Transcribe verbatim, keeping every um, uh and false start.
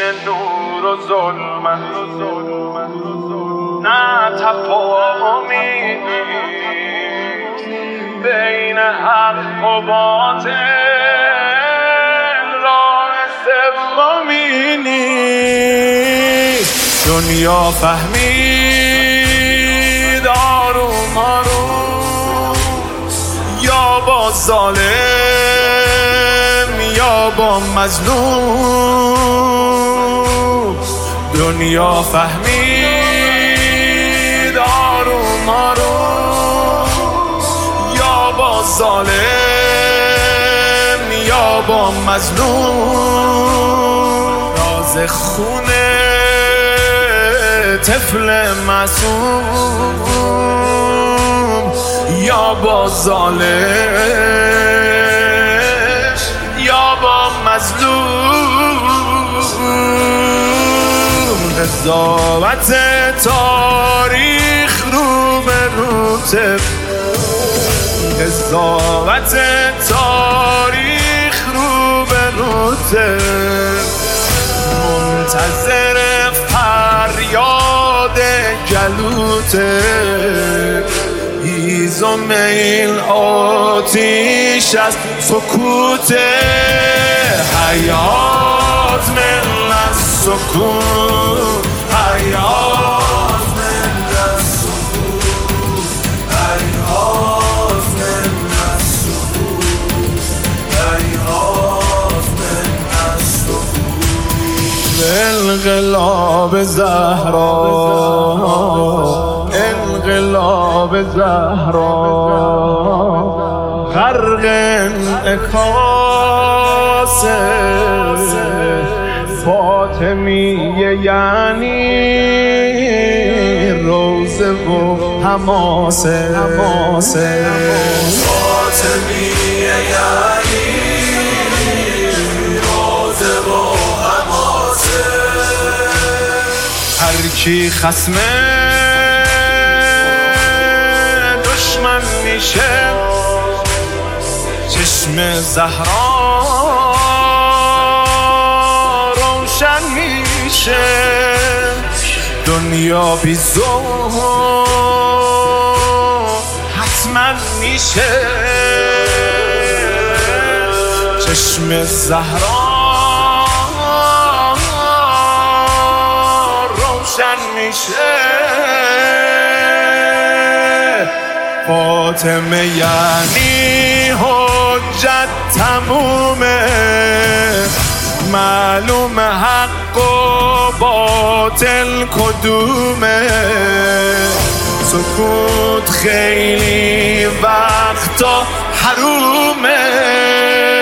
نور و ظلمت، نه تفاهمی نیست بین حق و باطل، راه سومی نیست. دنیا فهمید آروم آروم، یا با ظالم یا با مظلوم. دنیا فهمید آروم آروم، یا با ظالم یا با مظلوم. راز خونه طفل معصوم، یا با ظالم یا با مظلوم. قضاوت تاریخ رو به روته، قضاوت تاریخ رو به روته. منتظر فریاد گلوته، هیزم این آتیش از سکوت. حیات من از سکوت، حیات من از سکوت، حیات من از سکوت، حیات من از سکوت. انقلاب زهرا، انقلاب زهرا، غرق انعکاس فاطمیه، یعنی روزه و حماسه. فاطمیه یعنی روزه و حماسه. هر کی خصمه دشمن میشه، چشم زهرا روشن میشه. دنیا بی ذوق حتما میشه، چشم زهرا روشن میشه. فاطمه یعنی حجت تمومه، معلوم حق و باطل کدومه. سکوت خیلی وقتا حرومه،